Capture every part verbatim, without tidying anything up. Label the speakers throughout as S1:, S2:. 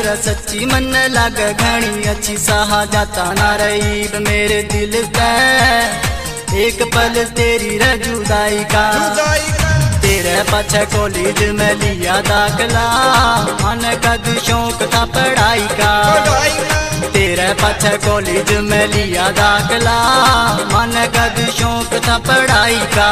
S1: रे सच्ची मन लग घनी अच्छी सहा जाता ना रही मेरे दिल से एक पल तेरी रे जुदाई का। तेरे पीछे कॉलेज में लिया दाखला मन कद शौक था पढ़ाई का। तेरे पीछे कॉलेज में लिया दाखला मन कद शौक था पढ़ाई का।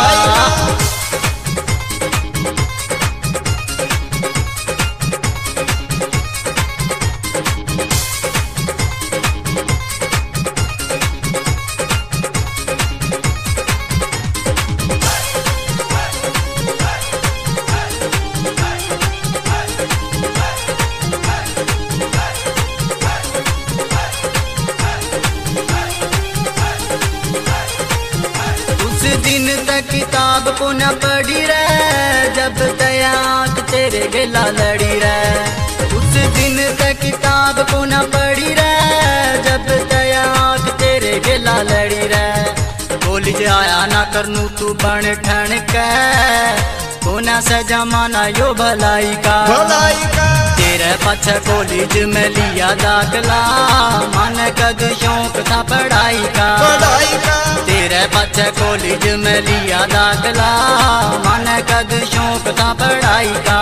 S1: दिन तक किताब को न पढ़ी रे जब तक तेरे गिला लड़ी रे। उस दिन तक किताब को न पढ़ी रे जब तक तेरे गिला लड़ी रे। कॉलेज आया ना करनू तू बन ठन के कोना से जमाना यो भलाई का। तेरे पीछे कॉलेज में लिया दाखला मन कद शौक था पढ़ाई का। तेरे पीछे कॉलेज में लिया दाखला मन कद शौक था पढ़ाई का।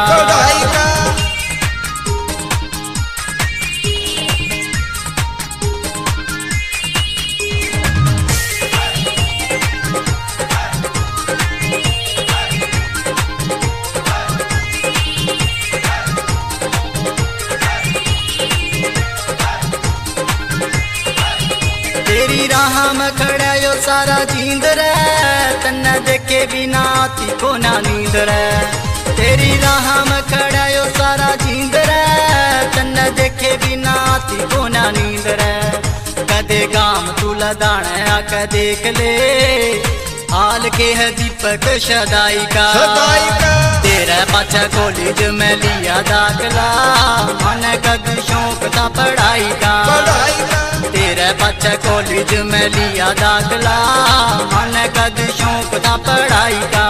S1: तेरी राह में खड़ा यो सारा जींद रे तन्ने देखे बिना आती को ना नींद रे। तेरी राह में खड़ा यो सारा जींद रे तन्ने देखे बिना आती को ना नींद रे। कदे गाम तू लदाने आके देख ले हाल के है दीपक शदाई का। तेरे पाछे कॉलेज में लिया दाखला मन कद शौक था पढ़ाई का। तेरे पीछे कॉलेज में लिया दाखला मन कद शौक था पढ़ाई का।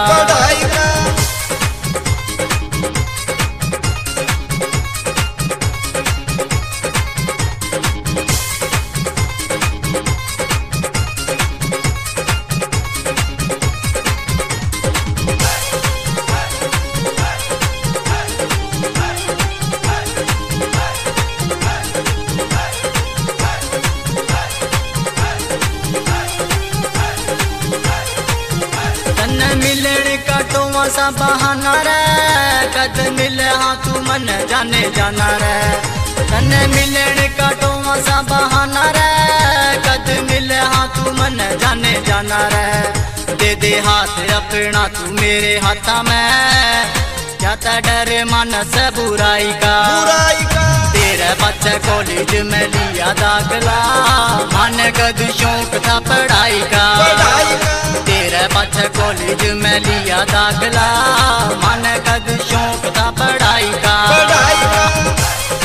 S1: मिलने का तो सा बहाना रे कद मिले हाँ तू मन जाने जाना रे। तन्ने मिलने का तो सा बहाना रे कद मिले हाँ तू मन जाने जाना रे। दे दे हाथ अपना तू मेरे हाथा में जाता डर मन से बुराई का। तेरे पीछे कॉलेज में लिया दाखला मन कद शौक था पढ़ाई का। तेरे पीछे कॉलेज में लिया दाखला मन कद शौक था पढ़ाई का।